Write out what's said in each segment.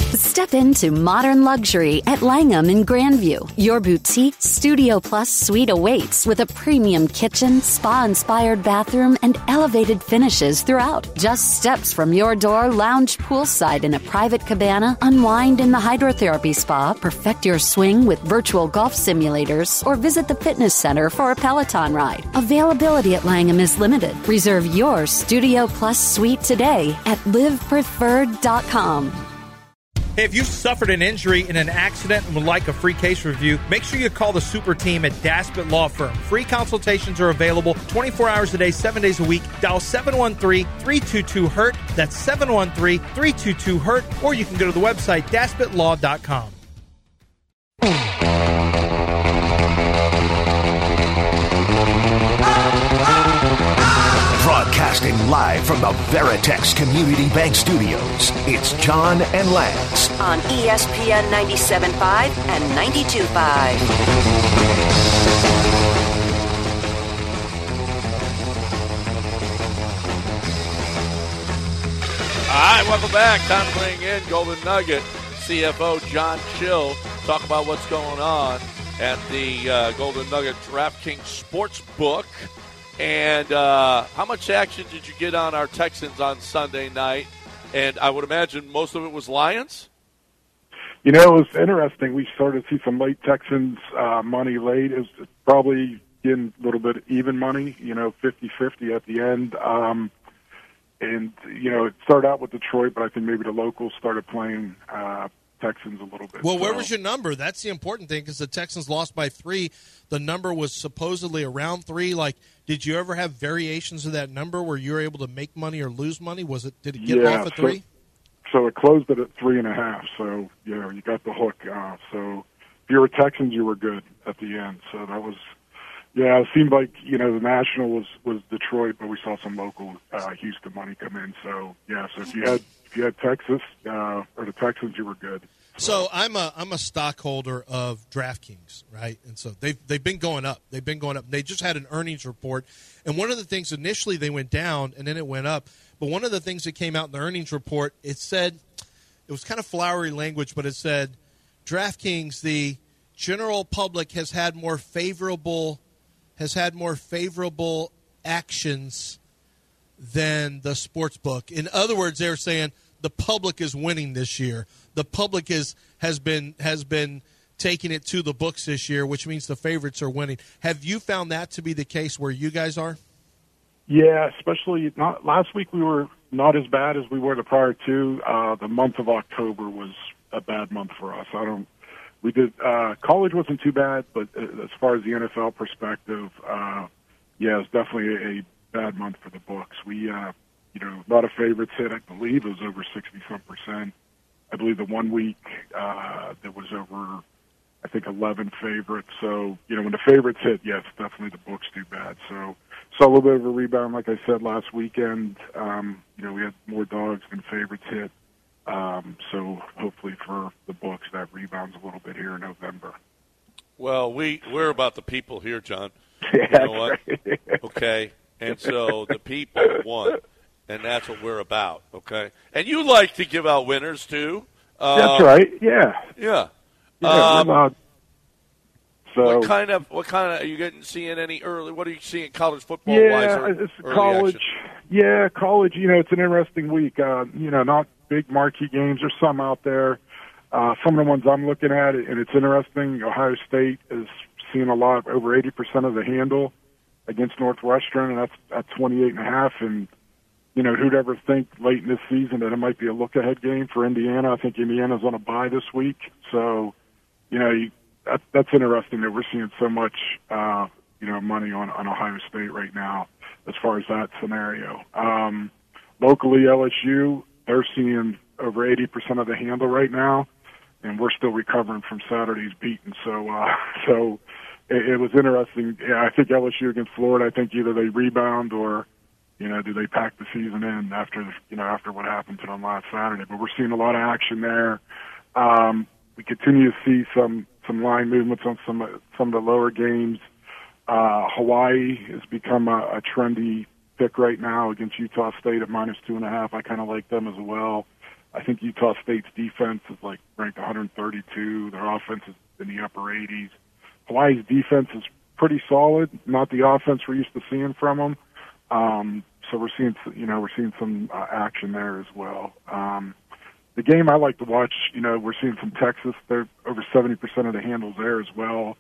Step into modern luxury at Langham in Grandview. Your boutique Studio Plus suite awaits with a premium kitchen, spa-inspired bathroom, and elevated finishes throughout. Just steps from your door, lounge poolside in a private cabana, unwind in the hydrotherapy spa, perfect your swing with virtual golf simulators, or visit the fitness center for a Peloton ride. Availability at Langham is limited. Reserve your Studio Plus suite today at livepreferred.com. Hey, if you've suffered an injury in an accident and would like a free case review, make sure you call the super team at Daspit Law Firm. Free consultations are available 24 hours a day, 7 days a week. Dial 713-322-HURT. That's 713-322-HURT. Or you can go to the website, DaspitLaw.com. Broadcasting live from the Veritex Community Bank Studios, it's John and Lance on ESPN 97.5 and 92.5. All right, welcome back. Time to bring in Golden Nugget CFO John Chill. Talk about what's going on at the Golden Nugget DraftKings Sportsbook. And how much action did you get on our Texans on Sunday night? And I would imagine most of it was Lions? You know, it was interesting. We started to see some late Texans money late. It was probably getting a little bit even money, 50-50 at the end. And, it started out with Detroit, but I think maybe the locals started playing Texans a little bit. Well, where was your number? That's the important thing, because the Texans lost by 3. The number was supposedly around 3. Like, did you ever have variations of that number where you were able to make money or lose money? Did it get off at 3? So it closed it at 3.5. So, you got the hook. So if you were Texans, you were good at the end. So that was, it seemed like, the national was Detroit, but we saw some local Houston money come in. So, so if you had Texas or the Texans, you were good. So I'm a stockholder of DraftKings, right? And so they've been going up. They just had an earnings report, and one of the things initially they went down and then it went up. But one of the things that came out in the earnings report, it said, it was kind of flowery language, but it said DraftKings, the general public has had more favorable actions than the sports book. In other words, they're saying the public is winning this year. The public has been taking it to the books this year, which means the favorites are winning. Have you found that to be the case where you guys are? Yeah, especially not last week. We were not as bad as we were the prior two. The month of October was a bad month for us. College wasn't too bad, but as far as the NFL perspective, it's definitely a bad month for the books. We, a lot of favorites hit. I believe it was over 60-some%. I believe the 1 week there was over, 11 favorites. So, when the favorites hit, yes, definitely the books do bad. So, saw a little bit of a rebound, like I said, last weekend. We had more dogs than favorites hit. So hopefully for the books, that rebounds a little bit here in November. Well, we're about the people here, John. Yeah, you know what? Right. Okay. And so the people won, and that's what we're about, okay? And you like to give out winners, too. That's right, yeah. Yeah. So what kind of are you seeing any early? What are you seeing college football wise? It's college. Action? Yeah, college. It's an interesting week. Not big marquee games. There's some out there. Some of the ones I'm looking at, and it's interesting. Ohio State is seeing a lot, over 80% of the handle against Northwestern, and that's at 28.5. And who'd ever think late in this season that it might be a look-ahead game for Indiana? I think Indiana's on a bye this week, so that's interesting that we're seeing so much money on Ohio State right now as far as that scenario. Locally, LSU, they're seeing over 80% of the handle right now, and we're still recovering from Saturday's beating. So it was interesting. Yeah, I think LSU against Florida, I think either they rebound or do they pack the season in after what happened to them last Saturday? But we're seeing a lot of action there. We continue to see some line movements on some of the lower games. Hawaii has become a trendy pick right now against Utah State at -2.5. I kind of like them as well. I think Utah State's defense is like ranked 132. Their offense is in the upper 80s. Hawaii's defense is pretty solid, not the offense we're used to seeing from them. So we're seeing some action there as well. The game I like to watch, we're seeing from Texas. They're over 70% of the handles there as well.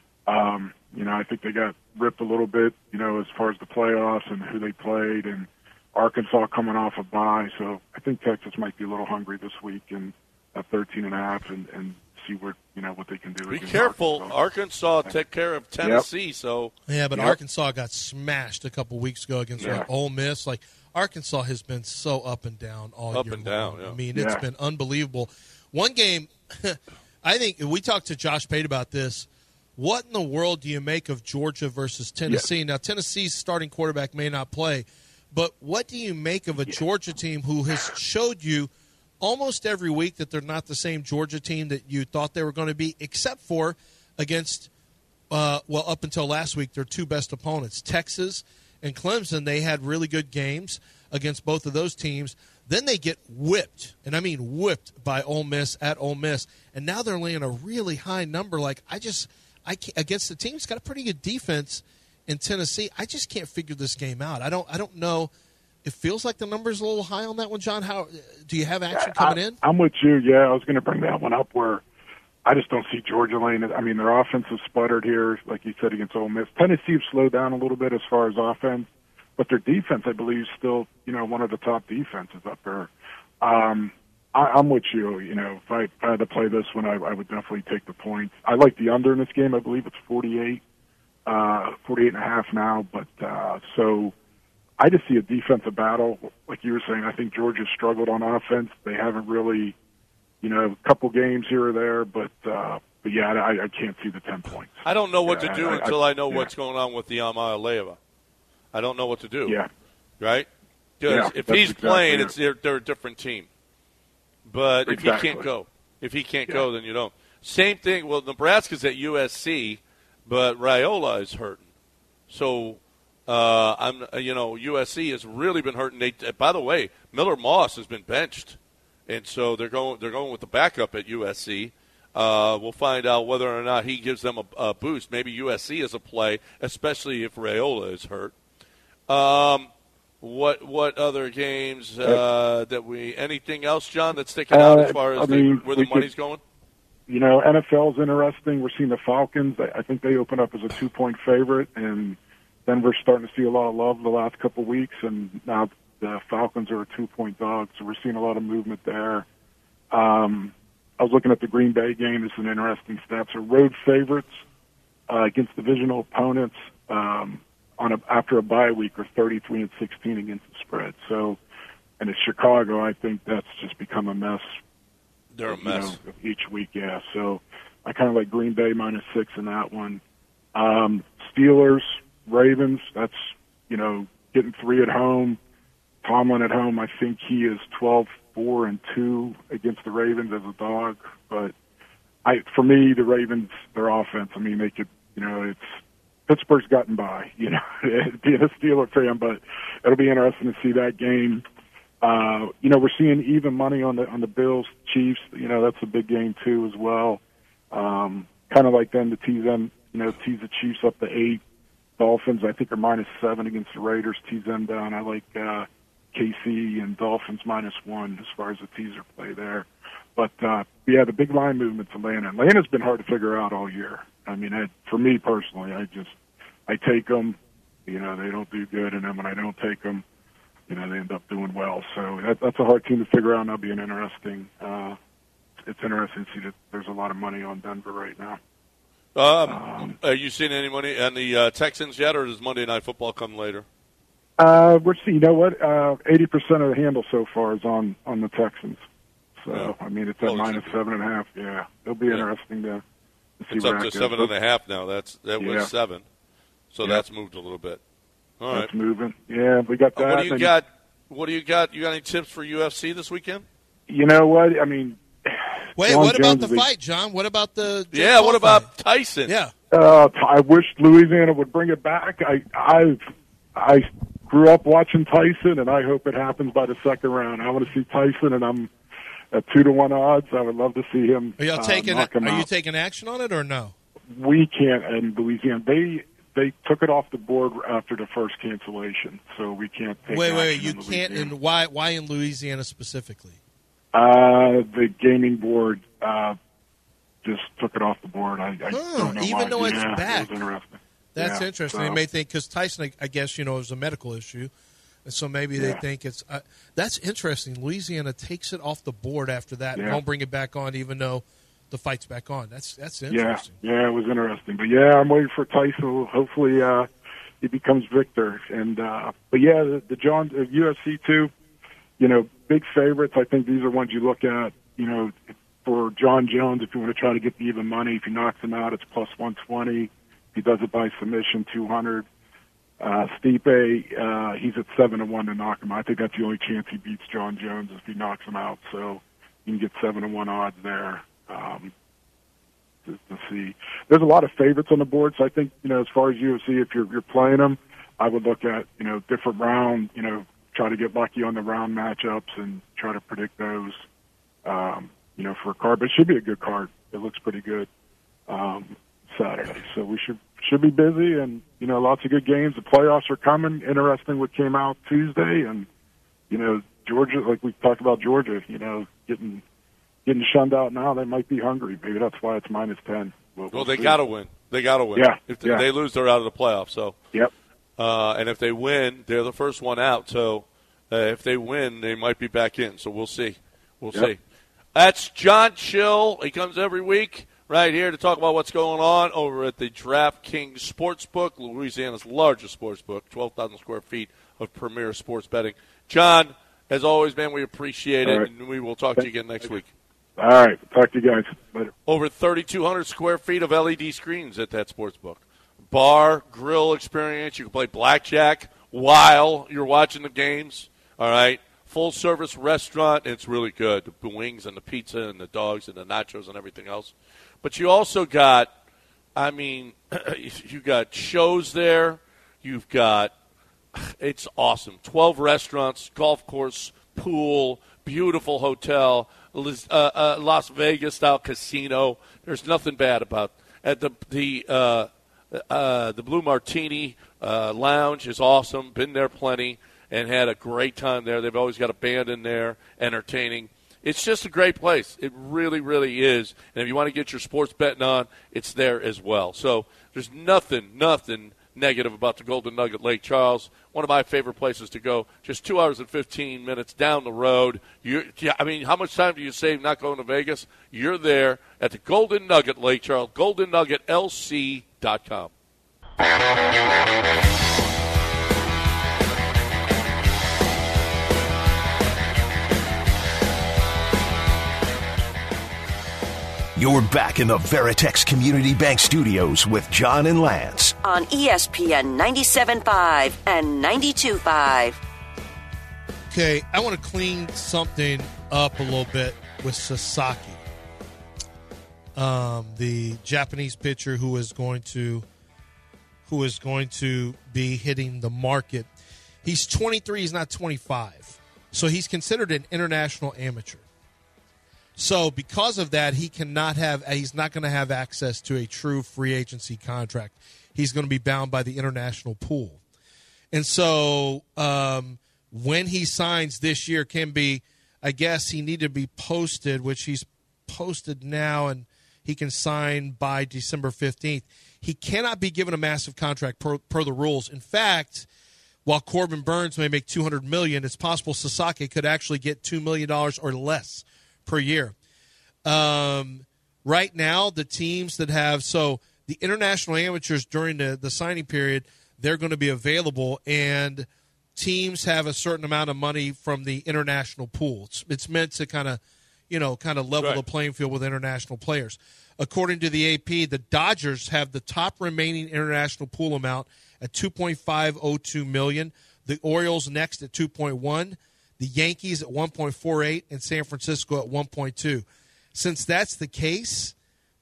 I think they got ripped a little bit, as far as the playoffs and who they played, and Arkansas coming off a bye. So I think Texas might be a little hungry this week and at 13.5 and see what they can do. Be careful. Arkansas take care of Tennessee. Yep. So yeah, but Arkansas got smashed a couple weeks ago against Ole Miss. Like, Arkansas has been so up and down all year. Up and down, yeah. I mean, it's been unbelievable. One game, I think we talked to Josh Pate about this. What in the world do you make of Georgia versus Tennessee? Yeah. Now, Tennessee's starting quarterback may not play, but what do you make of a Georgia team who has showed you almost every week that they're not the same Georgia team that you thought they were going to be, except for against, up until last week, their two best opponents, Texas and Clemson. They had really good games against both of those teams. Then they get whipped, and I mean whipped, by Ole Miss at Ole Miss, and now they're laying a really high number. Like, I can't, against the team that's got a pretty good defense in Tennessee. I just can't figure this game out. I don't know. It feels like the number's a little high on that one, John. How do you have action coming in? I'm with you. Yeah, I was going to bring that one up where I just don't see Georgia laying it. I mean, their offense has sputtered here, like you said, against Ole Miss. Tennessee have slowed down a little bit as far as offense, but their defense, I believe, is still one of the top defenses up there. I'm with you. If I had to play this one, I would definitely take the points. I like the under in this game. I believe it's 48 and a half now. But so I just see a defensive battle. Like you were saying, I think Georgia struggled on offense. They haven't really, a couple games here or there. But yeah, I can't see the 10 points. I don't know what to do until I know what's going on with the Iamaleava. I don't know what to do. Yeah. Right? Because if he's playing, they're a different team. But if he can't go, then you don't. Same thing. Well, Nebraska's at USC, but Raiola is hurting. So USC has really been hurting. By the way, Miller Moss has been benched, and so they're going with the backup at USC. We'll find out whether or not he gives them a boost. Maybe USC is a play, especially if Raiola is hurt. What other games anything else, John, that's sticking out as far as where the money's going? NFL's interesting. We're seeing the Falcons. I think they open up as a 2-point favorite, and then we're starting to see a lot of love the last couple of weeks, and now the Falcons are a 2-point dog, so we're seeing a lot of movement there. I was looking at the Green Bay game. This is an interesting stat. So road favorites against divisional opponents after a bye week are 33-16 against the spread. So, and it's Chicago. I think that's just become a mess. They're a mess each week. Yeah. So I kind of like Green Bay -6 in that one. Steelers, Ravens. That's getting 3 at home. Tomlin at home. I think he is 12-4-2 against the Ravens as a dog. But for me, the Ravens, their offense. I mean, they could. It's. Pittsburgh's gotten by, being a Steeler fan, but it'll be interesting to see that game. We're seeing even money on the Bills, Chiefs. That's a big game too as well. Kind of like them to tease them, tease the Chiefs up to 8. Dolphins, I think, are -7 against the Raiders. Tease them down. I like KC and Dolphins -1 as far as the teaser play there. But the big line movement's Atlanta. Atlanta's been hard to figure out all year. I mean, for me personally, I take them. They don't do good, and then when I don't take them, they end up doing well. So that's a hard team to figure out, and that'll be an interesting. It's interesting to see that there's a lot of money on Denver right now. Are you seeing any money on the Texans yet, or does Monday Night Football come later? We're seeing. 80% of the handle so far is on the Texans. So I mean, it's at -7.5. Yeah, it'll be interesting to. It's up to 7.5 now. That was 7, so that's moved a little bit. All right, that's moving. Yeah, we got that. What do you got? You got any tips for UFC this weekend? You know what? I mean, wait. What about the fight, John? What about the? What about Tyson? Yeah. I wish Louisiana would bring it back. I grew up watching Tyson, and I hope it happens by the second round. I want to see Tyson, and at 2-1 odds. I would love to see him. Are y'all taking? knock him Are you out. taking action on it or no? We can't in Louisiana. They took it off the board after the first cancellation, so we can't take Wait. action You in can't. Louisiana. And why in Louisiana specifically? The gaming board just took it off the board. I don't know even why. though it's Yeah, back. It was interesting. That's Yeah, interesting. so- They may think because Tyson, I guess, it was a medical issue, and so maybe they Yeah. think it's. That's interesting. Louisiana takes it off the board after that and Yeah. won't bring it back on, even though the fight's back on. That's Yeah, interesting. yeah, it was interesting. But yeah, I'm waiting for Tyson. Hopefully, he becomes victor. And but yeah, the UFC too. Big favorites. I think these are ones you look at. For John Jones, if you want to try to get the even money, if he knocks him out, it's plus 120. If he does it by submission, 200. Stipe, he's at 7-1 to knock him out. I think that's the only chance he beats John Jones if he knocks him out. So you can get 7-1 odds there. To see, there's a lot of favorites on the board. So I think as far as UFC, if you're playing them, I would look at different round. Try to get lucky on the round matchups and try to predict those. For a card, but it should be a good card. It looks pretty good Saturday, so we should be busy and lots of good games. The playoffs are coming. Interesting what came out Tuesday, and Georgia, like we talked about Georgia, getting shunned out now. They might be hungry. Maybe that's why it's -10. Well, they got to win. They got to win. Yeah, If they lose, they're out of the playoffs. So yep. And if they win, they're the first one out. So if they win, they might be back in. So we'll see. We'll see. That's John Chill. He comes every week right here to talk about what's going on over at the DraftKings Sportsbook, Louisiana's largest sportsbook, 12,000 square feet of premier sports betting. John, as always, man, we appreciate it, and we will talk to you again next week. All right. Talk to you guys later. Over 3,200 square feet of LED screens at that sportsbook. Bar, grill experience. You can play blackjack while you're watching the games. All right. Full-service restaurant. It's really good. The wings and the pizza and the dogs and the nachos and everything else. But you also got, you got shows there. You've got, it's awesome. 12 restaurants, golf course, pool, beautiful hotel, Las Vegas-style casino. There's nothing bad about it. The Blue Martini Lounge is awesome. Been there plenty. And had a great time there. They've always got a band in there entertaining. It's just a great place. It really, really is. And if you want to get your sports betting on, it's there as well. So there's nothing negative about the Golden Nugget Lake Charles. One of my favorite places to go. Just 2 hours and 15 minutes down the road. How much time do you save not going to Vegas? You're there at the Golden Nugget Lake Charles, GoldenNuggetLC.com. You're back in the Veritex Community Bank Studios with John and Lance. On ESPN 97.5 and 92.5. Okay, I want to clean something up a little bit with Sasaki, the Japanese pitcher who is going to be hitting the market. He's 23. He's not 25, so he's considered an international amateur. So because of that, he's not going to have access to a true free agency contract. He's going to be bound by the international pool. And so when he signs this year can be, I guess he needed to be posted, which he's posted now, and he can sign by December 15th. He cannot be given a massive contract per the rules. In fact, while Corbin Burns may make $200 million, it's possible Sasaki could actually get $2 million or less per year. Right now, the teams that have the international amateurs during the signing period, they're going to be available, and teams have a certain amount of money from the international pool. It's meant to kind of level the playing field with international players. According to the AP, the Dodgers have the top remaining international pool amount at $2.502 million. The Orioles next at 2.1. The Yankees at 1.48 and San Francisco at 1.2. Since that's the case,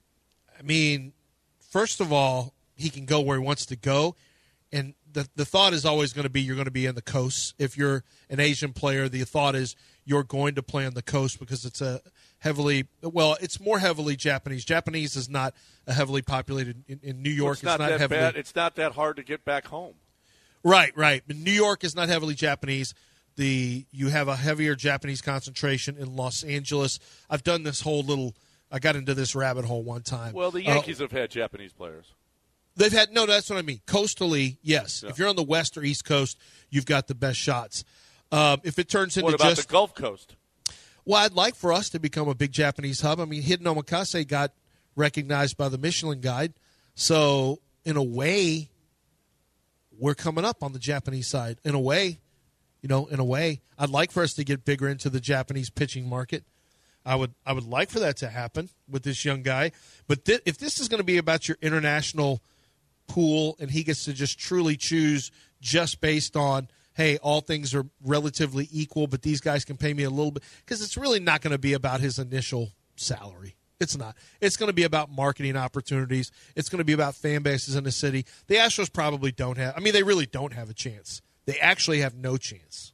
first of all, he can go where he wants to go. And the thought is always going to be you're going to be in the coast. If you're an Asian player, the thought is you're going to play on the coast because it's it's more heavily Japanese. Japanese is not a heavily populated in New York. It's not that heavily bad. It's not that hard to get back home. Right. But New York is not heavily Japanese. You have a heavier Japanese concentration in Los Angeles. I've done this whole I got into this rabbit hole one time. Well, the Yankees have had Japanese players. They've had that's what I mean. Coastally, yes. Yeah. If you're on the West or East Coast, you've got the best shots. If it turns into what about the Gulf Coast? Well, I'd like for us to become a big Japanese hub. I mean, Hidden Omakase got recognized by the Michelin Guide, so in a way, we're coming up on the Japanese side. In a way, I'd like for us to get bigger into the Japanese pitching market. I would like for that to happen with this young guy. But if this is going to be about your international pool and he gets to just truly choose just based on, hey, all things are relatively equal, but these guys can pay me a little bit, because it's really not going to be about his initial salary. It's not. It's going to be about marketing opportunities. It's going to be about fan bases in the city. The Astros probably don't have – I mean, they really don't have a chance. They actually have no chance.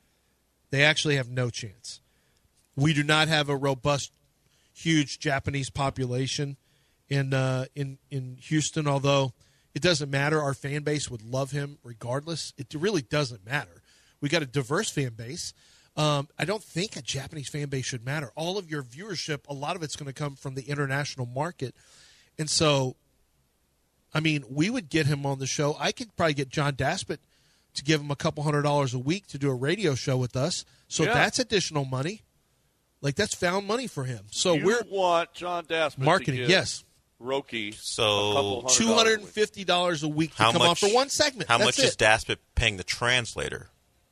We do not have a robust, huge Japanese population in Houston, although it doesn't matter. Our fan base would love him regardless. It really doesn't matter. We got a diverse fan base. I don't think a Japanese fan base should matter. All of your viewership, a lot of it's going to come from the international market. And so, I mean, we would get him on the show. I could probably get John Daspit to give him a couple $100 a week to do a radio show with us. So that's additional money. Like, that's found money for him. So you want John Daspit marketing, to give yes. Roki so $250 a week to come on for one segment. How That's much is Daspit paying the translator?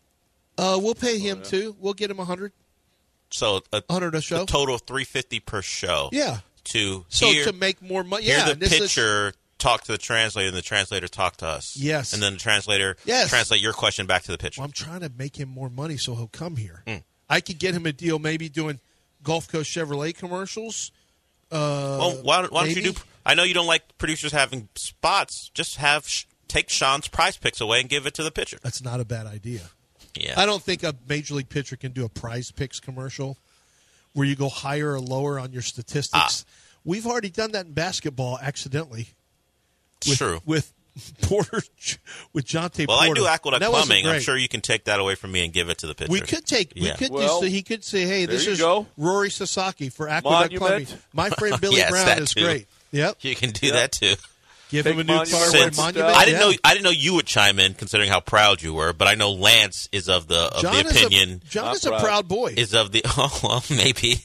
We'll pay him too. We'll get him $100. So $100 a show. A total of $350 per show. Yeah. To make more money. Hear the pitcher talk to the translator, and the translator talk to us. Yes. And then the translator translate your question back to the pitcher. Well, I'm trying to make him more money so he'll come here. I could get him a deal, maybe doing Gulf Coast Chevrolet commercials. Well, why don't you do? I know you don't like producers having spots. Just take Sean's Prize Picks away and give it to the pitcher. That's not a bad idea. Yeah. I don't think a major league pitcher can do a Prize Picks commercial where you go higher or lower on your statistics. We've already done that in basketball accidentally. True. With Porter, with Jonte Porter. Well, I do Aqueduct Plumbing. I'm I'm sure you can take that away from me and give it to the pitcher. We could take. Yeah. He could say, "Hey, this is Rory Sasaki for Aqueduct Monument. Plumbing. My friend Billy Yes, Brown that is too. great." Yep. You can do that too. Give Big him a new car Monument with Monument. stuff. I didn't know you would chime in, considering how proud you were. But I know Lance is of the opinion. John is a proud boy. Is of the maybe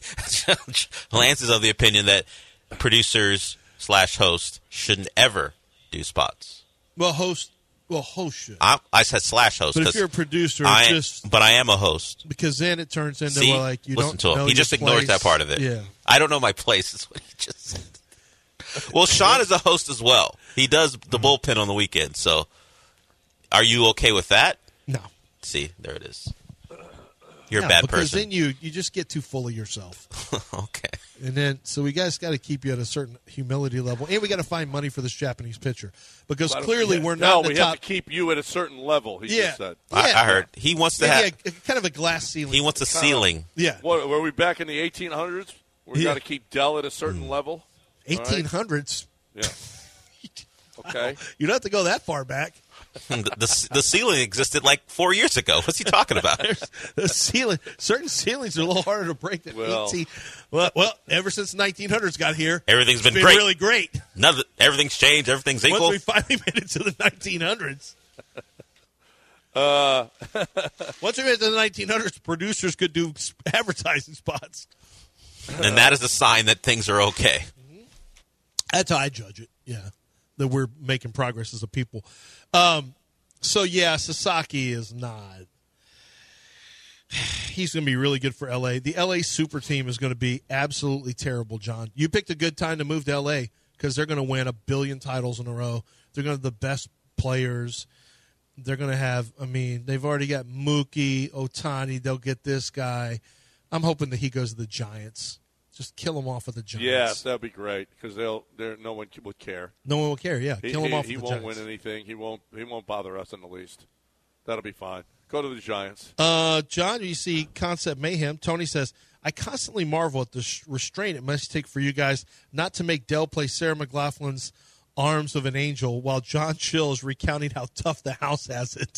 Lance is of the opinion that producers / host shouldn't ever do spots. Host should. I said / host. But if you're a producer, but I am a host. Because then it turns into you listen don't to him. know He just your ignores place. that part of it. Yeah. I don't know my place. Is what he just said. Well, Sean is a host as well. He does the bullpen on the weekend. So, are you okay with that? No. See, there it is. You're a bad because person. Then you just get too full of yourself. Okay. And then, so we guys got to keep you at a certain humility level, and we got to find money for this Japanese pitcher because clearly we're not. No, we have to keep you at a certain level. He just said. I heard he wants to have kind of a glass ceiling. He wants a ceiling. Yeah. What, were we back in the 1800s? We got to keep Dell at a certain level. 1800s. Yeah. Okay. You don't have to go that far back. The ceiling existed like 4 years ago. What's he talking about? The ceiling. Certain ceilings are a little harder to break than 18. Well, ever since the 1900s got here, everything's been great. Really great. Everything's changed. Everything's equal. Once we finally made it to the 1900s. Once we made it to the 1900s, producers could do advertising spots. And that is a sign that things are okay. That's how I judge it, yeah. That we're making progress as a people. Sasaki is not. He's going to be really good for L.A. The L.A. super team is going to be absolutely terrible, John. You picked a good time to move to L.A. because they're going to win 1 billion titles in a row. They're going to have the best players. They're going to have, they've already got Mookie, Ohtani. They'll get this guy. I'm hoping that he goes to the Giants. Just kill him off with the Giants. Yes, that'd be great because no one would care. No one will care. Yeah, kill him off. He with the won't Giants. win anything. He won't bother us in the least. That'll be fine. Go to the Giants. John, you see Concept Mayhem. Tony says, I constantly marvel at the restraint it must take for you guys not to make Dell play Sarah McLaughlin's Arms of an Angel while John Chill is recounting how tough the house has it.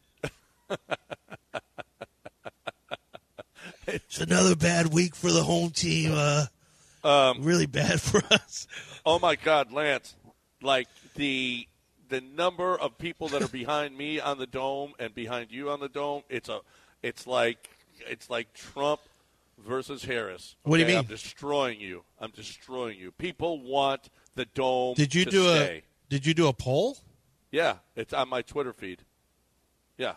It's another bad week for the home team. Really bad for us. Oh, my God, Lance. Like, the number of people that are behind me on the dome and behind you on the dome, it's like Trump versus Harris. Okay? What do you mean? I'm destroying you. People want the dome Did you to do stay. Did you do a poll? Yeah, it's on my Twitter feed. Yeah.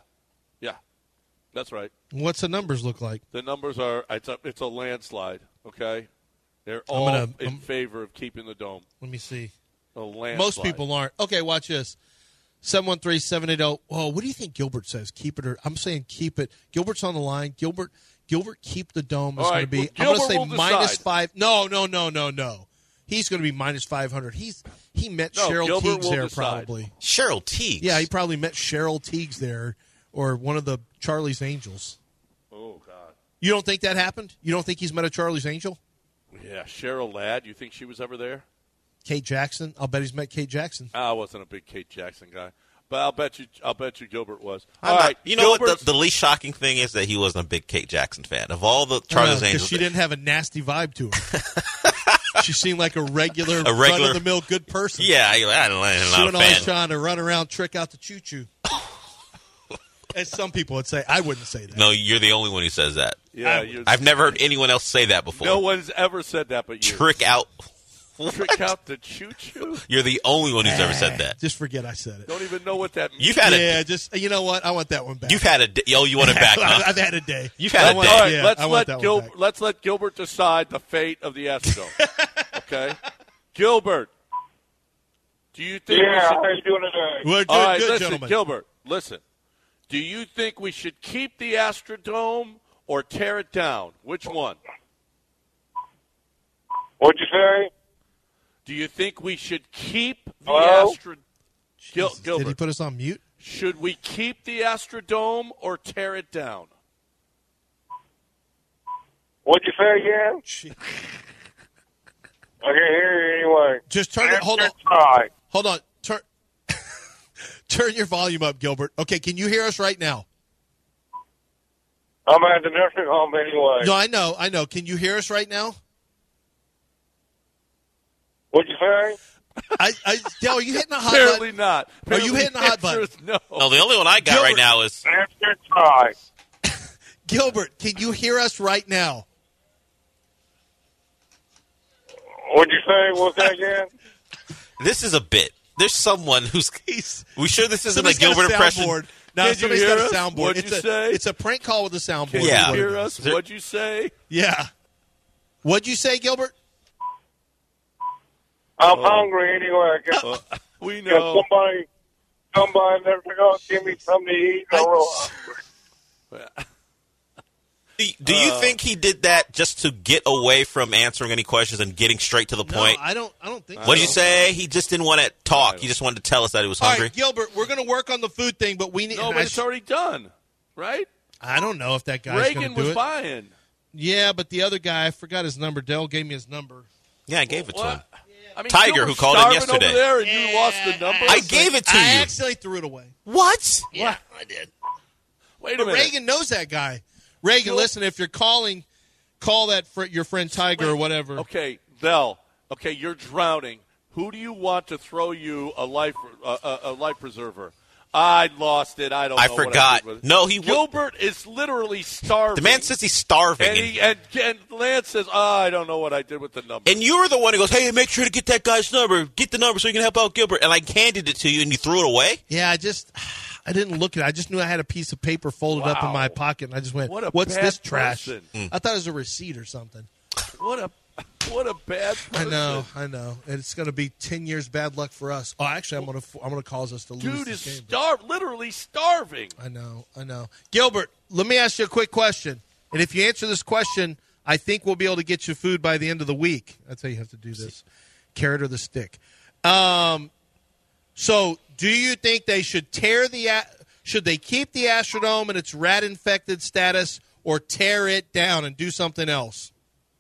That's right. What's the numbers look like? The numbers are it's a landslide, okay? They're all in favor of keeping the dome. Let me see. A landslide. Most people aren't. Okay, watch this. 713-780. Oh, what do you think Gilbert says? Keep it or I'm saying keep it. Gilbert's on the line. Gilbert, keep the dome is going to be. I'm going to say -5. No. He's going to be -500. He met Cheryl Gilbert Teagues there decide. probably. Cheryl Teagues. Yeah, he probably met Cheryl Teagues there or one of the Charlie's Angels. Oh, God. You don't think that happened? You don't think he's met a Charlie's Angel? Yeah, Cheryl Ladd. You think she was ever there? Kate Jackson? I'll bet he's met Kate Jackson. I wasn't a big Kate Jackson guy, but I'll bet you Gilbert was. All right, you know what? The least shocking thing is that he wasn't a big Kate Jackson fan. Of all the Charlie's Angels, because she didn't have a nasty vibe to her. She seemed like a regular run-of-the-mill good person. Yeah, I don't know. She wasn't always trying to run around, trick out the choo-choo. As some people would say. I wouldn't say that. No, you're the only one who says that. Yeah, I've never heard anyone else say that before. No one's ever said that but you. Trick out. Trick out the choo-choo? You're the only one who's ever said that. Just forget I said it. Don't even know what that means. You've had you know what? I want that one back. You've had a day. Oh, you want it back, huh? I've had a day. You've had a day. All right, let's let Gilbert decide the fate of the Astrodome. Okay? Gilbert, do you think how are you doing today? We're doing all right, good, listen, gentlemen. Gilbert, listen. Do you think we should keep the Astrodome or tear it down? Which one? What'd you say? Do you think we should keep the Hello? Astrodome? Gilbert, Did he put us on mute? should we keep the Astrodome or tear it down? What'd you say again? I can't hear you anyway. Just turn it. Hold on. Try. Hold on. Turn your volume up, Gilbert. Okay, can you hear us right now? I'm at the nursing home anyway. No, I know. Can you hear us right now? What'd you say? Dale, are you hitting a hot Apparently button? not. Are you hitting a hot button? No. No, the only one I got Gilbert. right now is Try. Gilbert, can you hear us right now? What'd you say? What's that again? this is a bit. There's someone who's. We sure this isn't a Somebody's got Gilbert impression? soundboard. No, Did you somebody's hear got us? a soundboard. What'd you say? It's a prank call with a soundboard. Can Yeah. you is what hear it us? is. What'd you say? Yeah. What'd you say, Gilbert? I'm hungry anyway. We know. Somebody never gonna give me something to eat. I'm real hungry. Do you think he did that just to get away from answering any questions and getting straight to the point? No, I don't think so. What did you say? He just didn't want to talk. He just wanted to tell us that he was All hungry. right, Gilbert, we're going to work on the food thing, but we need. No, but it's already done, right? I don't know if that guy's Reagan going to do was it. buying. Yeah, but the other guy, I forgot his number. Dell gave me his number. Yeah, I gave it to him. I mean, Tiger, you were who called in starving yesterday. over there and you lost the number. I gave it to I you. accidentally threw it away. What? Yeah, I did. Wait a But minute. Reagan knows that guy. Reagan, listen, if you're calling, call that your friend Tiger or whatever. Okay, Bell. Okay, you're drowning. Who do you want to throw you a life preserver? I lost it. I don't know. I what forgot. I did with it. No, he Gilbert is literally starving. The man says he's starving. And Lance says, I don't know what I did with the number. And you were the one who goes, hey, make sure to get that guy's number. Get the number so you can help out Gilbert. And I handed it to you, and you threw it away? Yeah, I didn't look at it. I just knew I had a piece of paper folded up in my pocket, and I just went, what's bad this trash? person. I thought it was a receipt or something. What a bad person. I know. And it's going to be 10 years bad luck for us. Oh, actually, I'm going to cause us to lose Dude this is game. literally starving. I know. Gilbert, let me ask you a quick question. And if you answer this question, I think we'll be able to get you food by the end of the week. That's how you have to do this. Carrot or the stick. So do you think they should tear the Should they keep the Astrodome in its rat-infected status or tear it down and do something else?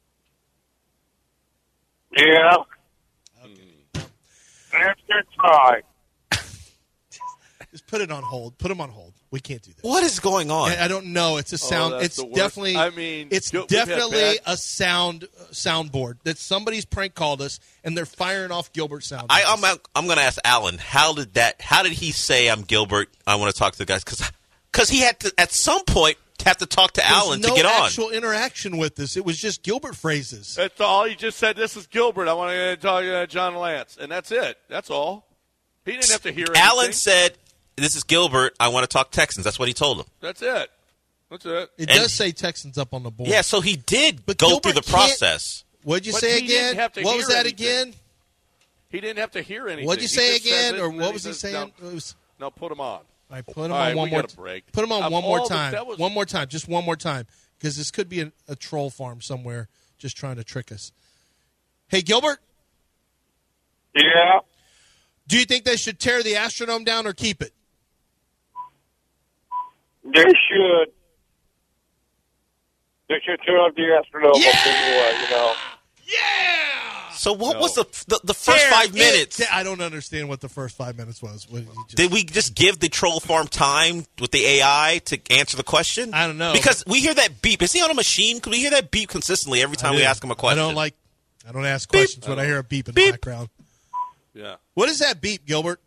Yeah. Okay. That's their try. Just put it on hold. Put them on hold. We can't do that. What is going on? I don't know. It's a sound. that's it's the worst. definitely. I mean, it's we've had definitely bad- a soundboard that somebody's prank called us, and they're firing off Gilbert sound. I'm going to ask Alan. How did he say I'm Gilbert? I want to talk to the guys because he had to at some point have to talk to Alan to get on. No actual interaction with this. It was just Gilbert phrases. That's all. He just said, "This is Gilbert. I want to talk to John Lance," and that's it. That's all. He didn't have to hear anything. Alan said, "This is Gilbert. I want to talk Texans." That's what he told him. That's it. That's it. It does say Texans up on the board. Yeah, so he did But go Gilbert through the can't- process. What'd you But say he didn't again? have to What hear was that anything. again? He didn't have to hear anything. What'd you He say just says again? it, Or and then what he was he says, saying? It was, No, put him on. I put him All on right, one we more. got a break. Put him on Of one more all the- time. that was- One more time. Just one more time, because this could be a troll farm somewhere, just trying to trick us. Hey, Gilbert, Yeah. do you think they should tear the Astrodome down or keep it? They should. They should turn off the Astrodome. Yeah! Yeah. So what No. was the first 5 minutes? I don't understand what the first 5 minutes was. What did you just- Did we just give the troll farm time with the AI to answer the question? I don't know. Because we hear that beep. Is he on a machine? Could we hear that beep consistently every time we ask him a question? I don't ask questions when I hear a beep in the Beep. background. Yeah. What is that beep, Gilbert?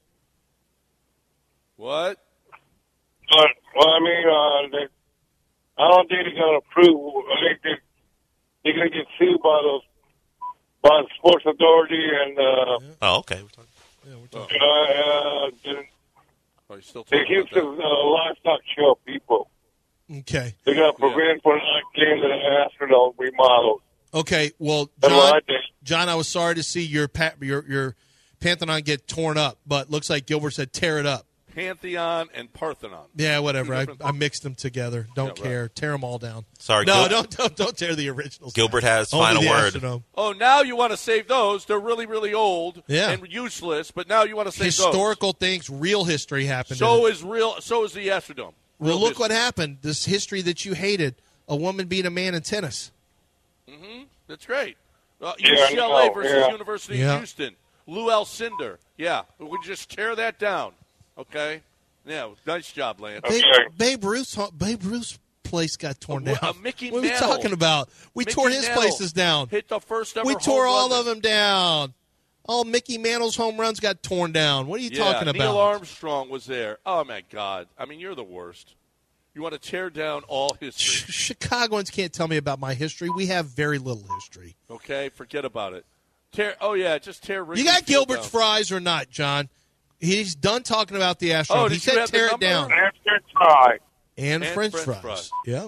What? But, well, I mean, I don't think they're going to prove. I think they're going to get sued by the Sports Authority and Oh, okay. Yeah, we're talking. Oh, you're still the talking about Houston that. Livestock Show people. Okay. They're going to prevent for not getting the Astrodome remodeled. Okay. Well, That's what John, I think. John, I was sorry to see your Pantheon get torn up, but looks like Gilbert said tear it up. Pantheon and Parthenon. Yeah, whatever. Two different I mixed them together. Don't Yeah, right. care. Tear them all down. Sorry, No, Gil- don't tear the originals. Gilbert down. has Only final the word. Astrodome. Oh, now you want to save those. They're really, really old Yeah. and useless, but now you want to save Historical things, real history happened. those. in it. So is the Astrodome. Well, Real look history. what happened. This history that you hated. A woman beat a man in tennis. That's great. Yeah, UCLA no, versus yeah. University Yeah. of Houston. Lou Alcindor. Yeah, we just tear that down. Okay? Yeah, nice job, Lance. Okay. Babe Ruth's place got torn down. Mickey what are we Mantle. talking about? We Mickey tore his Mantle places down. Hit the first ever We home tore run all that- of them down. All Mickey Mantle's home runs got torn down. What are you talking about? Neil Armstrong was there. Oh, my God. I mean, you're the worst. You want to tear down all history. Chicagoans can't tell me about my history. We have very little history. Okay? Forget about it. Just tear Wrigley You got Field Gilbert's down. fries or not, John? He's done talking about the Astros. Oh, he did you said have the tear it number? down. That's their try. And French French fries. fries. Yep.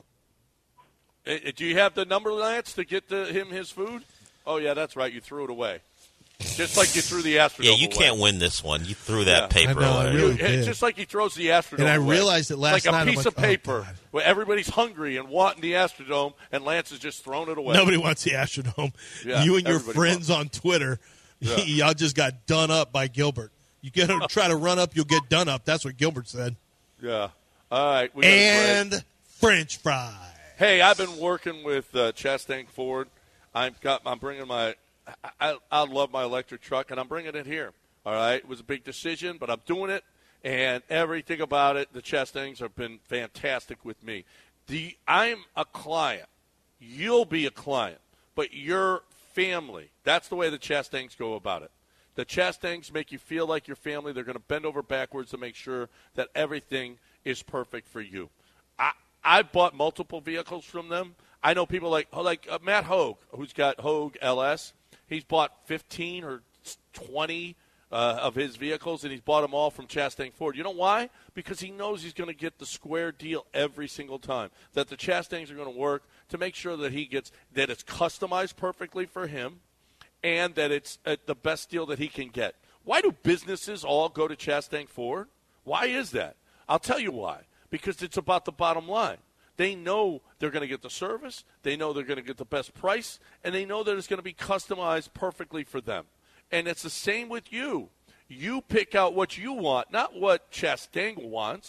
Do you have the number, Lance, to get him his food? Oh, yeah, that's right. You threw it away. Just like you threw the Astrodome Yeah, you away. can't win this one. You threw that Yeah. paper I know, I away. really did. Just like he throws the Astrodome And I away. realized it last It's like night. a I'm piece like, of paper oh, God. where everybody's hungry and wanting the Astrodome, and Lance has just thrown it away. Nobody wants the Astrodome. Yeah, You and your everybody friends on Twitter, Yeah. y'all just got done up by Gilbert. You get to try to run up, you'll get done up. That's what Gilbert said. Yeah. All right. We got a break. And French fries. Hey, I've been working with Chastang Ford. I'm bringing my. I love my electric truck, and I'm bringing it here. All right, it was a big decision, but I'm doing it, and everything about it. The Chastangs have been fantastic with me. I'm a client. You'll be a client, but your family. That's the way the Chastangs go about it. The Chastangs make you feel like your family. They're going to bend over backwards to make sure that everything is perfect for you. I bought multiple vehicles from them. I know people like Matt Hogue, who's got Hogue LS. He's bought 15 or 20 of his vehicles, and he's bought them all from Chastang Ford. You know why? Because he knows he's going to get the square deal every single time, that the Chastangs are going to work to make sure that that it's customized perfectly for him and that it's the best deal that he can get. Why do businesses all go to Chastang Ford? Why is that? I'll tell you why. Because it's about the bottom line. They know they're going to get the service, they know they're going to get the best price, and they know that it's going to be customized perfectly for them. And it's the same with you. You pick out what you want, not what Chastang wants.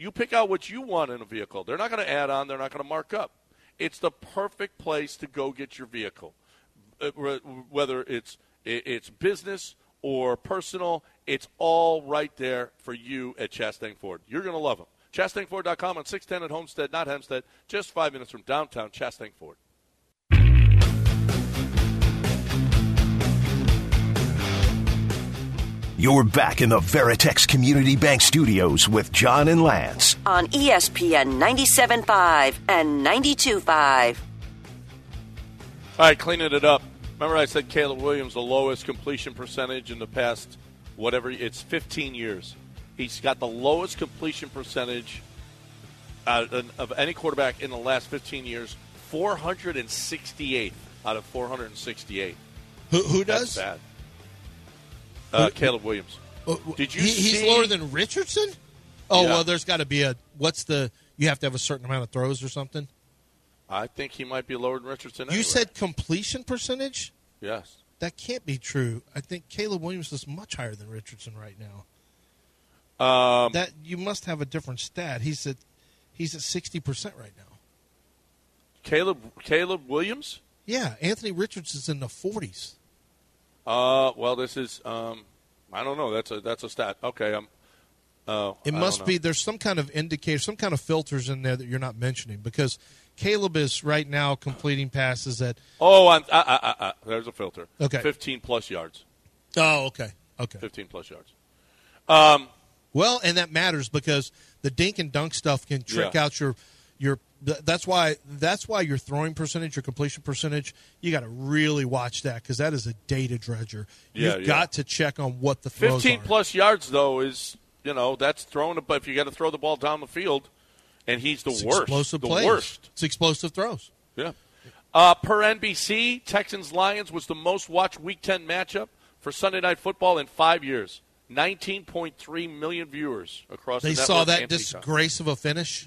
You pick out what you want in a vehicle. They're not going to add on. They're not going to mark up. It's the perfect place to go get your vehicle. Whether it's business or personal, it's all right there for you at Chastang Ford. You're going to love them. ChastangFord.com on 610 at Homestead, not Hempstead, just 5 minutes from downtown Chastang Ford. You're back in the Veritex Community Bank Studios with John and Lance. On ESPN 97.5 and 92.5. All right, cleaning it up. Remember I said Caleb Williams, the lowest completion percentage in the past, it's 15 years. He's got the lowest completion percentage of any quarterback in the last 15 years, 468 out of 468. Who does? That's bad. Caleb Williams. Did you see? He's lower than Richardson? Oh, Yeah. well, there's got to be you have to have a certain amount of throws or something? I think he might be lower than Richardson. You said completion percentage? Yes. That can't be true. I think Caleb Williams is much higher than Richardson right now. That you must have a different stat. He's at 60% right now. Caleb Williams? Yeah, Anthony Richardson's in the 40s. Well, this is I don't know. That's a stat. Okay, it must be there's some kind of indicator, some kind of filters in there that you're not mentioning because Caleb is right now completing passes at. Oh, there's a filter. Okay, 15+ yards. Oh, okay. 15+ yards. Well, and that matters because the dink and dunk stuff can trick out your. That's why your throwing percentage, your completion percentage, you got to really watch that because that is a data dredger. You've got to check on what the throws 15+ yards though is that's throwing. But if you got to throw the ball down the field, and he's the worst, explosive plays. Worst. It's explosive throws. Yeah. Per NBC, Texans Lions was the most watched Week 10 matchup for Sunday Night Football in 5 years. 19.3 million viewers across the network. They saw that disgrace of a finish.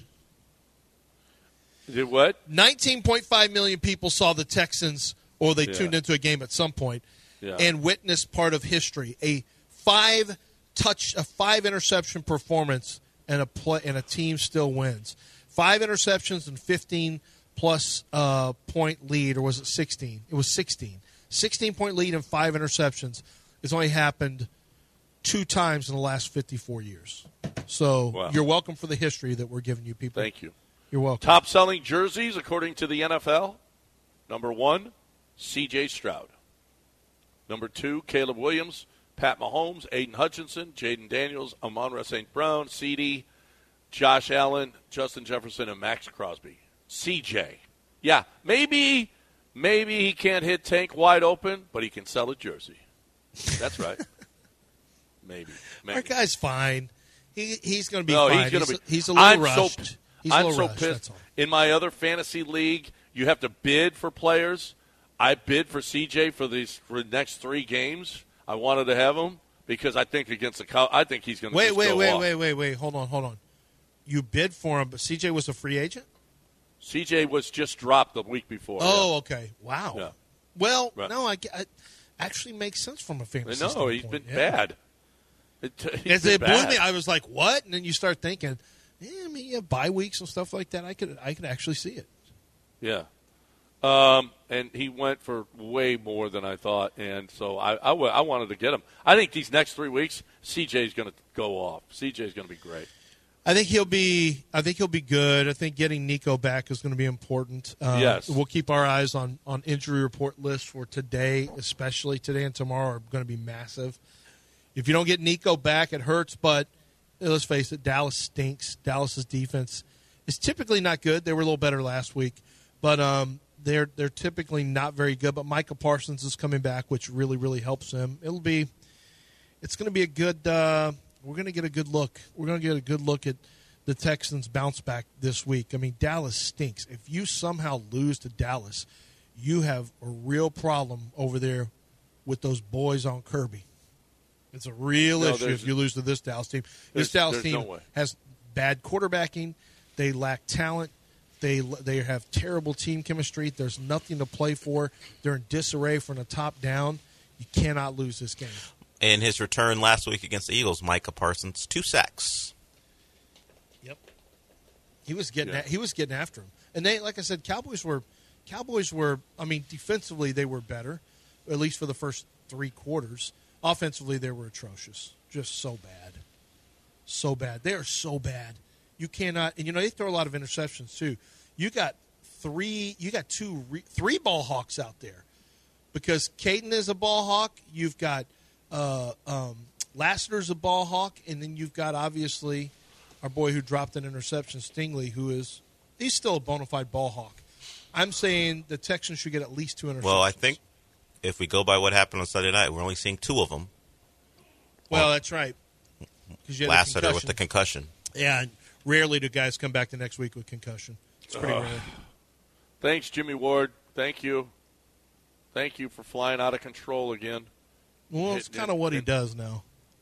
Did what? 19.5 million people saw the Texans, or they tuned into a game at some point, and witnessed part of history. A five interception performance, and a team still wins. 5 interceptions and 15+ point lead, or was it 16? It was 16. 16-point lead and 5 interceptions. It's only happened 2 times in the last 54 years. So You're welcome for the history that we're giving you, people. Thank you. You're welcome. Top-selling jerseys, according to the NFL. Number 1, C.J. Stroud. Number 2, Caleb Williams, Pat Mahomes, Aiden Hutchinson, Jaden Daniels, Amon-Ra St. Brown, C.D., Josh Allen, Justin Jefferson, and Max Crosby. C.J. Yeah, maybe he can't hit Tank wide open, but he can sell a jersey. That's right. Maybe. Our guy's fine. He's going to be fine. He's a little rushed. I'm so pissed. In my other fantasy league, you have to bid for players. I bid for CJ for the next 3 games. I wanted to have him because I think against the I think he's going to Wait. Hold on. You bid for him, but CJ was a free agent? CJ was just dropped the week before. Oh, okay. Wow. Yeah. Well, no, I actually makes sense from a fantasy standpoint. No, he's been bad. It blew me. I was like, what? And then you start thinking, you have bye weeks and stuff like that. I could actually see it. Yeah. And he went for way more than I thought, and so I wanted to get him. I think these next 3 weeks, CJ's going to go off. CJ's going to be great. I think he'll be good. I think getting Nico back is going to be important. Yes. We'll keep our eyes on injury report lists for today, especially today and tomorrow are going to be massive. If you don't get Nico back, it hurts, but let's face it, Dallas stinks. Dallas's defense is typically not good. They were a little better last week, but they're typically not very good. But Micah Parsons is coming back, which really, really helps him. It's going to be a good we're going to get a good look. We're going to get a good look at the Texans' bounce back this week. I mean, Dallas stinks. If you somehow lose to Dallas, you have a real problem over there with those boys on Kirby. It's a real issue if you lose to this Dallas team. This Dallas team has bad quarterbacking. They lack talent. They have terrible team chemistry. There's nothing to play for. They're in disarray from the top down. You cannot lose this game. In his return last week against the Eagles, Micah Parsons, 2 sacks. Yep. He was getting after him. And they, like I said, Cowboys were. I mean, defensively they were better, at least for the first 3 quarters. Offensively, they were atrocious, just so bad, so bad. They are so bad. You cannot, and they throw a lot of interceptions too. You got three ball hawks out there, because Caden is a ball hawk. You've got Lassiter's a ball hawk, and then you've got obviously our boy who dropped an interception, Stingley, he's still a bona fide ball hawk. I'm saying the Texans should get at least 2 interceptions. Well, I think if we go by what happened on Sunday night, we're only seeing 2 of them. Well, that's right. Lassiter with the concussion. Yeah, and rarely do guys come back the next week with concussion. It's pretty rare. Thanks, Jimmy Ward. Thank you. Thank you for flying out of control again. Well, it's kind of what he does now.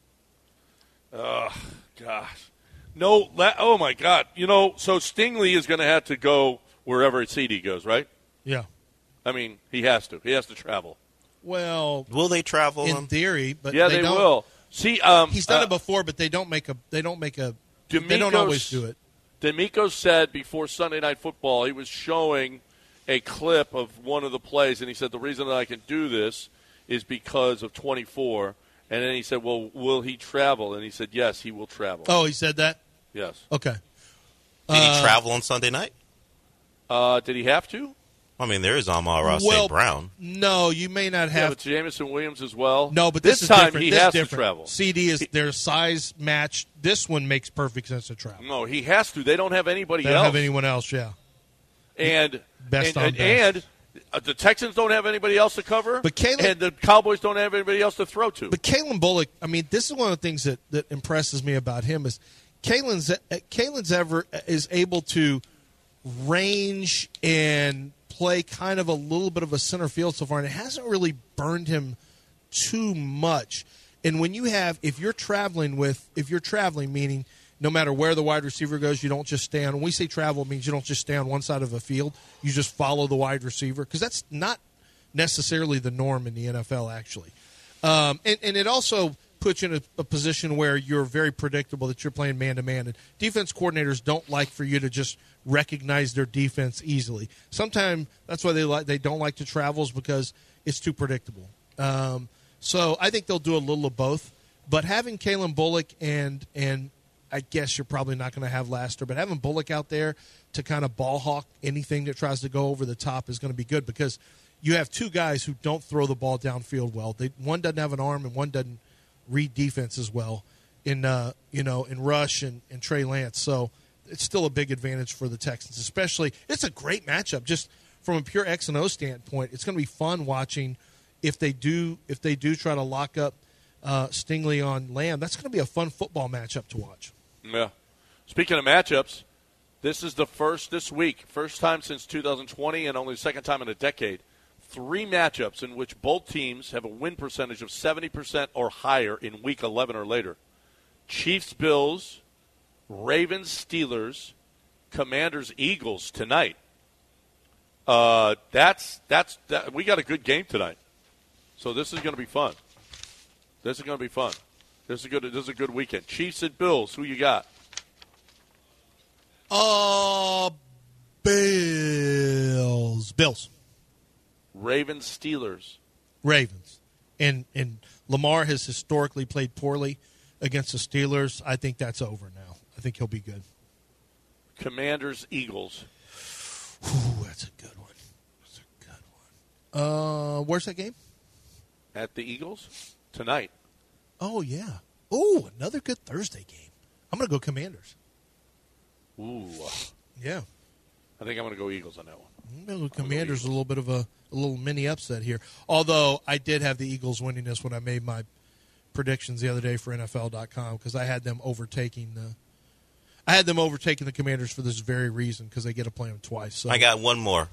Gosh. No, oh, my God. So Stingley is going to have to go wherever CD goes, right? Yeah. I mean, he has to. He has to travel. Well, will they travel? In theory, but yeah, they will. See, he's done it before, but they don't always do it. D'Amico said before Sunday Night Football, he was showing a clip of one of the plays, and he said the reason that I can do this is because of 24. And then he said, well, will he travel? And he said, yes, he will travel. Oh, he said that? Yes. Okay. Did he travel on Sunday night? Did he have to? I mean, there is Amon-Ra St. Brown. No, you may not have. Yeah, but Jameson Williams as well. No, but this time he has to travel. CD is their size match. This one makes perfect sense to travel. No, he has to. They don't have anybody else. They don't have anyone else, yeah. And best. And the Texans don't have anybody else to cover, and the Cowboys don't have anybody else to throw to. But Kalen Bullock, I mean, this is one of the things that impresses me about him is Kalen's is able to range and play kind of a little bit of a center field so far, and it hasn't really burned him too much. And when you have, if you're traveling, meaning no matter where the wide receiver goes, you don't just stay on. When we say travel, it means you don't just stay on one side of a field. You just follow the wide receiver, because that's not necessarily the norm in the NFL, actually. And it also puts you in a position where you're very predictable that you're playing man-to-man. And defense coordinators don't like for you to just recognize their defense easily. Sometimes that's why they don't like to travel, is because it's too predictable. So I think they'll do a little of both. But having Kalen Bullock and I guess you're probably not going to have Lassiter, but having Bullock out there to kind of ball hawk anything that tries to go over the top is going to be good, because you have 2 guys who don't throw the ball downfield well. One doesn't have an arm, and one doesn't read defense as well in Rush and Trey Lance. So it's still a big advantage for the Texans, especially. It's a great matchup just from a pure X and O standpoint. It's going to be fun watching if they do try to lock up Stingley on Lamb. That's going to be a fun football matchup to watch. Yeah. Speaking of matchups, this is the first time since 2020, and only the second time in a decade, 3 matchups in which both teams have a win percentage of 70% or higher in Week 11 or later. Chiefs-Bills, Ravens-Steelers, Commanders-Eagles tonight. We got a good game tonight, so this is going to be fun. This is a good weekend. Chiefs and Bills. Who you got? Bills. Ravens, Steelers. Ravens. And Lamar has historically played poorly against the Steelers. I think that's over now. I think he'll be good. Commanders, Eagles. Ooh, that's a good one. Where's that game? At the Eagles tonight. Oh, yeah. Ooh, another good Thursday game. I'm going to go Commanders. Ooh. Yeah. I think I'm going to go Eagles on that one. I'm going to go Commanders, a little bit of a little mini upset here. Although I did have the Eagles winning this when I made my predictions the other day for NFL.com, because I had them overtaking the Commanders for this very reason, because they get to play them twice. So. I got one more.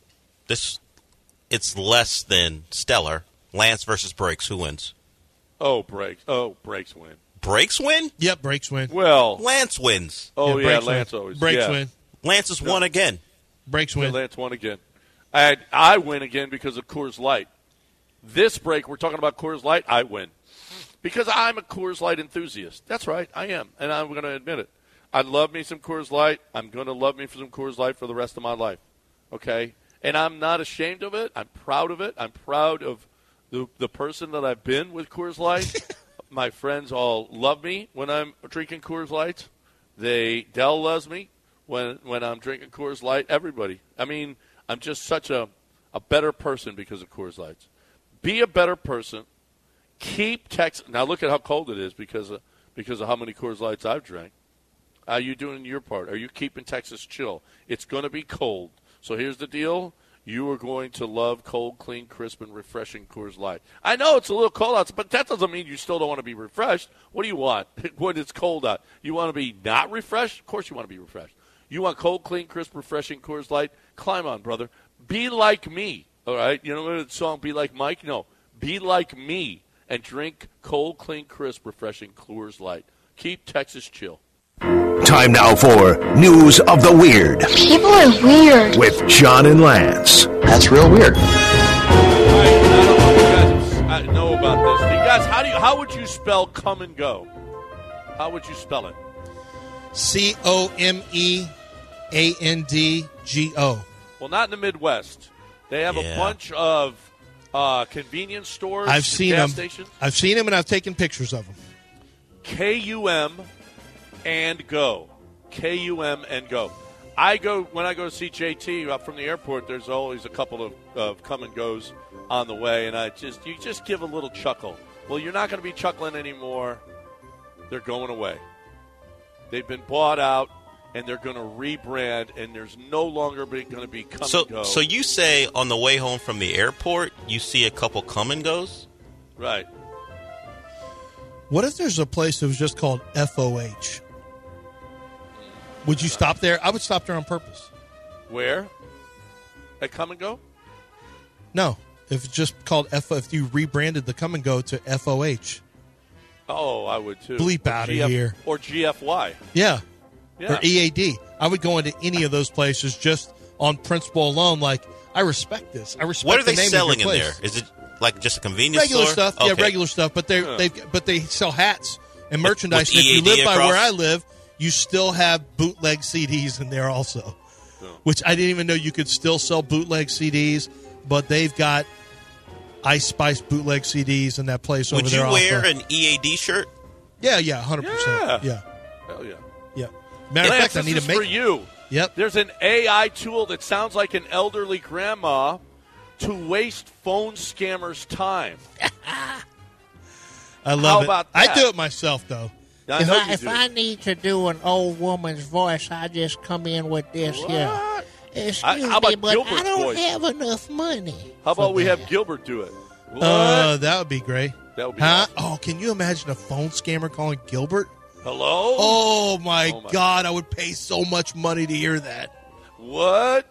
It's less than stellar. Lance versus Breaks. Who wins? Oh, Breaks. Breaks win. Breaks win? Yep, Breaks win. Well, Lance wins. Oh, yeah, Lance always. Breaks win. Lance has won again. Breaks win. Lance won again. I win again because of Coors Light. This break, we're talking about Coors Light, I win. Because I'm a Coors Light enthusiast. That's right, I am, and I'm going to admit it. I love me some Coors Light. I'm going to love me some Coors Light for the rest of my life. Okay? And I'm not ashamed of it. I'm proud of it. I'm proud of the person that I've been with Coors Light. My friends all love me when I'm drinking Coors Light. Dell loves me when I'm drinking Coors Light. Everybody. I mean, I'm just such a better person because of Coors Lights. Be a better person. Keep Texas. Now look at how cold it is because of how many Coors Lights I've drank. How are you doing your part? Are you keeping Texas chill? It's going to be cold. So here's the deal. You are going to love cold, clean, crisp, and refreshing Coors Light. I know it's a little cold out, but that doesn't mean you still don't want to be refreshed. What do you want when it's cold out? You want to be not refreshed? Of course you want to be refreshed. You want cold, clean, crisp, refreshing Coors Light? Climb on, brother. Be like me, all right? You know the song Be Like Mike? No. Be like me and drink cold, clean, crisp, refreshing Coors Light. Keep Texas chill. Time now for News of the Weird. People are weird. With John and Lance. That's real weird. I know about this. You guys, how would you spell come and go? How would you spell it? COMEANDGO. Well, not in the Midwest. They have a bunch of convenience stores. I've seen gas them. Stations. I've seen them, and I've taken pictures of them. KUM and go. KUM and go. When I go to see JT up from the airport, there's always a couple of come and goes on the way, and you just give a little chuckle. Well, you're not going to be chuckling anymore. They're going away. They've been bought out, and they're going to rebrand, and there's no longer going to be come and go. So you say on the way home from the airport, you see a couple come and goes? Right. What if there's a place that was just called FOH? Would you stop there? I would stop there on purpose. Where? At Come and Go? No. If it's just called if you rebranded the Come and Go to FOH. Oh, I would too. Bleep out of here. Or GFY. Yeah. Yeah. Or EAD. I would go into any of those places just on principle alone. Like, I respect this. I respect What are the they name selling of your in place. there? Is it like just a convenience regular store? stuff? Yeah, regular stuff. But they sell hats and merchandise. with And if you EAD live by across? where I live, you still have bootleg CDs in there also. Which I didn't even know you could still sell bootleg CDs, but they've got Ice Spice bootleg CDs in that place over Would there you also. wear an EAD shirt? Yeah, 100%. Yeah. Hell yeah. Yeah. Matter of Lance, fact, I need this to is make for you. Yep. There's an AI tool that sounds like an elderly grandma to waste phone scammers' time. I love How it. about that? I do it myself, though. I know you If do. I need to do an old woman's voice, I just come in with this here. Excuse how about me, but Gilbert's I don't voice? have enough money. How about we have Gilbert do it? What? That would be great. That would be huh? awesome. Oh, can you imagine a phone scammer calling Gilbert? Hello? Oh, my God. I would pay so much money to hear that. What?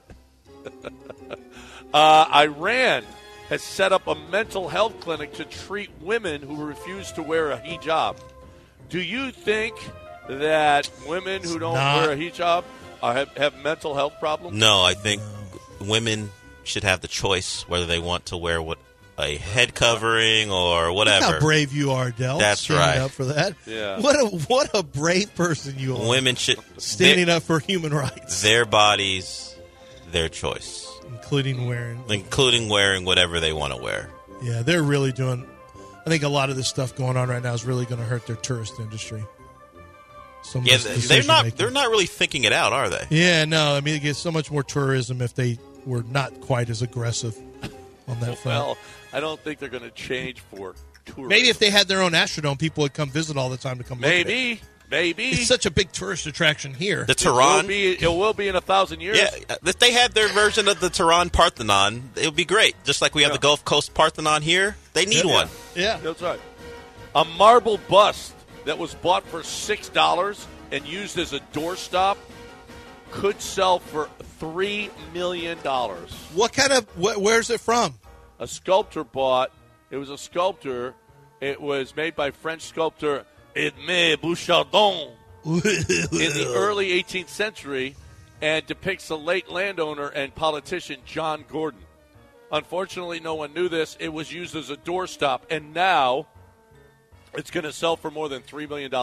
Iran has set up a mental health clinic to treat women who refuse to wear a hijab. Do you think that women who don't wear a hijab have mental health problems? No, I think women should have the choice whether they want to wear a head covering or whatever. Look how brave you are, Del. That's standing right. up for that. Yeah. What a brave person you are. Women should standing up for human rights. Their bodies, their choice. Including wearing whatever they want to wear. Yeah, they're really doing. I think a lot of this stuff going on right now is really going to hurt their tourist industry. Yeah, they're not really thinking it out, are they? Yeah, no. I mean, it gets so much more tourism if they were not quite as aggressive on that front. Well, I don't think they're going to change for tourism. Maybe if they had their own Astrodome, people would come visit all the time to come look at it. Maybe. It's such a big tourist attraction here. The Tehran. It will be in 1,000 years. Yeah, if they had their version of the Tehran Parthenon, it would be great. Just like we have the Gulf Coast Parthenon here, they need one. Yeah. That's right. A marble bust that was bought for $6 and used as a doorstop could sell for $3 million. What kind of? Where's it from? A sculptor bought. It was a sculptor. It was made by French sculptor Edmé Bouchardon in the early 18th century and depicts the late landowner and politician John Gordon. Unfortunately, no one knew this. It was used as a doorstop, and now it's going to sell for more than $3 million.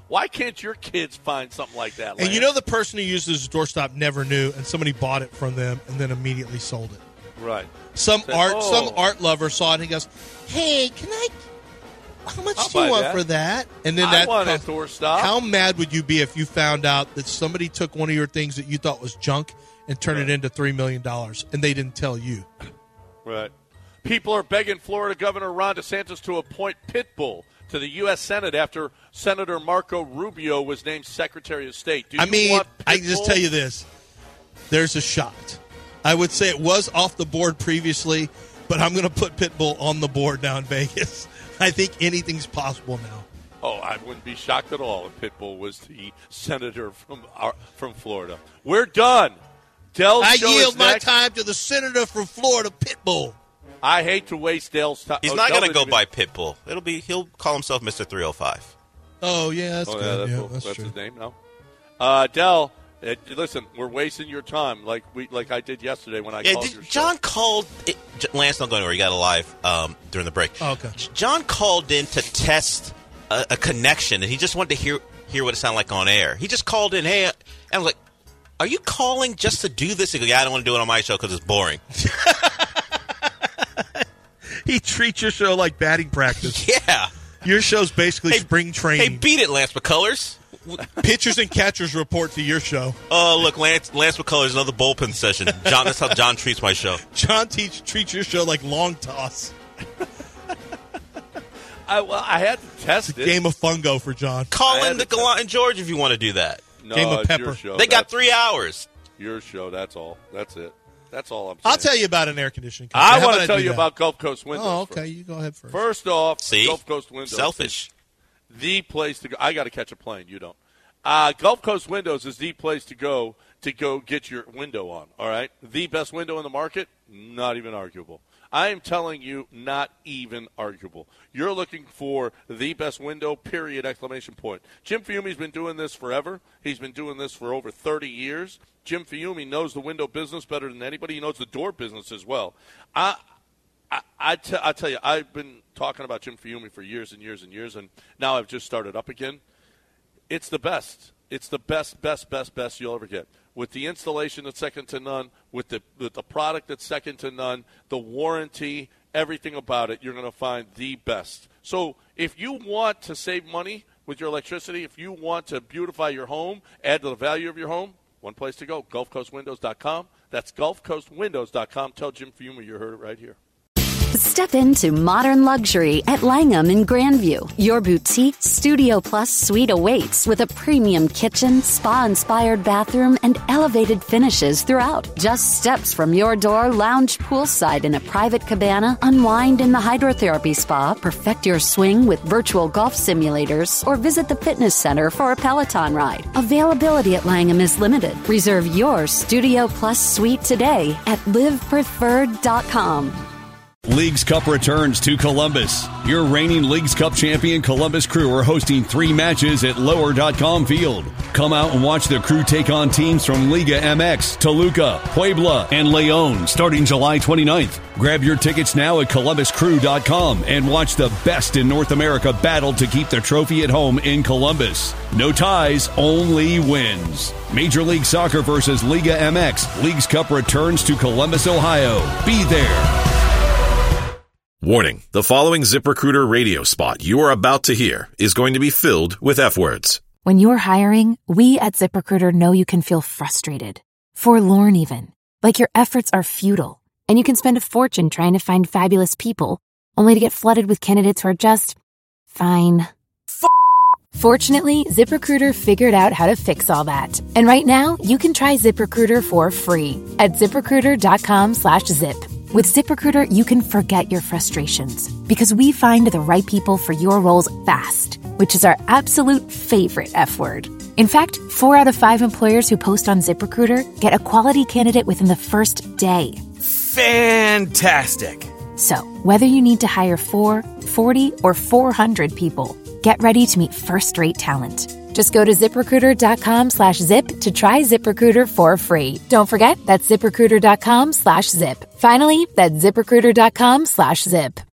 Why can't your kids find something like that? And you know the person who uses doorstop never knew, and somebody bought it from them and then immediately sold it. Right. Some art lover saw it and he goes, "Hey, how much do you want for that?" And then I want a doorstop. How mad would you be if you found out that somebody took one of your things that you thought was junk and turned it into $3 million and they didn't tell you? Right. People are begging Florida Governor Ron DeSantis to appoint Pitbull to the U.S. Senate after Senator Marco Rubio was named Secretary of State. I just tell you this. There's a shot. I would say it was off the board previously, but I'm going to put Pitbull on the board now in Vegas. I think anything's possible now. Oh, I wouldn't be shocked at all if Pitbull was the senator from Florida. We're done. I yield my time to the senator from Florida, Pitbull. I hate to waste Dale's time. He's not going to go by Pitbull. He'll call himself Mr. 305. Oh, yeah, that's good. Yeah, that's true. his name now. Dell, listen, we're wasting your time like I did yesterday when I called your show. John called Lance, don't go anywhere. You got a live during the break. Oh, okay. John called in to test a connection, and he just wanted to hear what it sounded like on air. He just called in, hey, and I was like, are you calling just to do this? He goes, yeah, I don't want to do it on my show because it's boring. He treats your show like batting practice. Yeah. Your show's basically spring training. Hey, beat it, Lance McCullers. Pitchers and catchers report to your show. Oh, look, Lance McCullers, another bullpen session. John, that's how John treats my show. John treats your show like long toss. I had to test it. Game of fungo for John. Call in to Gallant and George if you want to do that. No, Game of pepper. Your show. They got 3 hours. Your show, that's all. That's it. That's all I'm saying. I'll tell you about an air conditioning company. I want to tell you about Gulf Coast Windows. Oh, okay. You go ahead first. First off, Gulf Coast Windows. Selfish. The place to go. I got to catch a plane. You don't. Gulf Coast Windows is the place to go get your window on, all right? The best window in the market? Not even arguable. I am telling you, not even arguable. You're looking for the best window, period, exclamation point. Jim Fiumi's been doing this forever. He's been doing this for over 30 years. Jim Fiumi knows the window business better than anybody. He knows the door business as well. I tell you, I've been talking about Jim Fiumi for years and years and years, and now I've just started up again. It's the best. It's the best you'll ever get. With the installation that's second to none, with the product that's second to none, the warranty, everything about it, you're going to find the best. So if you want to save money with your electricity, if you want to beautify your home, add to the value of your home, one place to go, GulfCoastWindows.com. That's GulfCoastWindows.com. Tell Jim Fiumi you heard it right here. Step into modern luxury at Langham in Grandview. Your boutique Studio Plus suite awaits with a premium kitchen, spa-inspired bathroom, and elevated finishes throughout. Just steps from your door, lounge poolside in a private cabana, unwind in the hydrotherapy spa, perfect your swing with virtual golf simulators, or visit the fitness center for a Peloton ride. Availability at Langham is limited. Reserve your Studio Plus suite today at livepreferred.com. Leagues Cup returns to Columbus. Your reigning Leagues Cup champion Columbus Crew are hosting 3 matches at Lower.com Field. Come out and watch the Crew take on teams from Liga MX, Toluca, Puebla, and León starting July 29th. Grab your tickets now at ColumbusCrew.com and watch the best in North America battle to keep the trophy at home in Columbus. No ties, only wins. Major League Soccer versus Liga MX. Leagues Cup returns to Columbus, Ohio. Be there. Warning, the following ZipRecruiter radio spot you are about to hear is going to be filled with F-words. When you're hiring, we at ZipRecruiter know you can feel frustrated, forlorn even, like your efforts are futile, and you can spend a fortune trying to find fabulous people, only to get flooded with candidates who are just fine. Fortunately, ZipRecruiter figured out how to fix all that. And right now, you can try ZipRecruiter for free at ZipRecruiter.com/zip. With ZipRecruiter, you can forget your frustrations because we find the right people for your roles fast, which is our absolute favorite F word. In fact, 4 out of 5 employers who post on ZipRecruiter get a quality candidate within the first day. Fantastic. So, whether you need to hire 4, 40, or 400 people, get ready to meet first-rate talent. Just go to ZipRecruiter.com/zip to try ZipRecruiter for free. Don't forget, that's ZipRecruiter.com/zip. Finally, that's ZipRecruiter.com/zip.